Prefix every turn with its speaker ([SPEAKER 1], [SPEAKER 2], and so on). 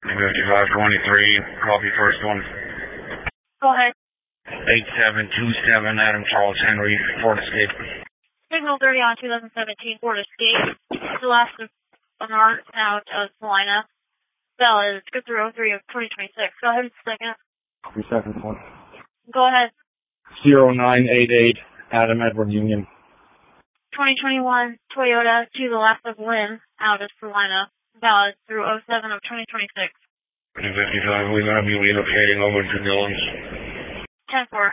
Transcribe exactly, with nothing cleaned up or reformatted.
[SPEAKER 1] fifty-five twenty-three, copy first one.
[SPEAKER 2] Go ahead.
[SPEAKER 1] eight seven two seven, Adam Charles Henry, Ford Escape.
[SPEAKER 2] Signal thirty on two thousand seventeen Ford Escape. The last of Bernard out of Salina. Bell is good through oh three of twenty twenty-six. Go ahead, second.
[SPEAKER 1] Copy second one.
[SPEAKER 2] Go ahead.
[SPEAKER 1] zero nine eight eight, Adam Edward Union.
[SPEAKER 2] twenty twenty-one Toyota to the left of Lynn out of Salina. Bell is through oh seven of twenty twenty-six.
[SPEAKER 1] fifty-five, we're going to be relocating over to Dillon's.
[SPEAKER 2] ten four.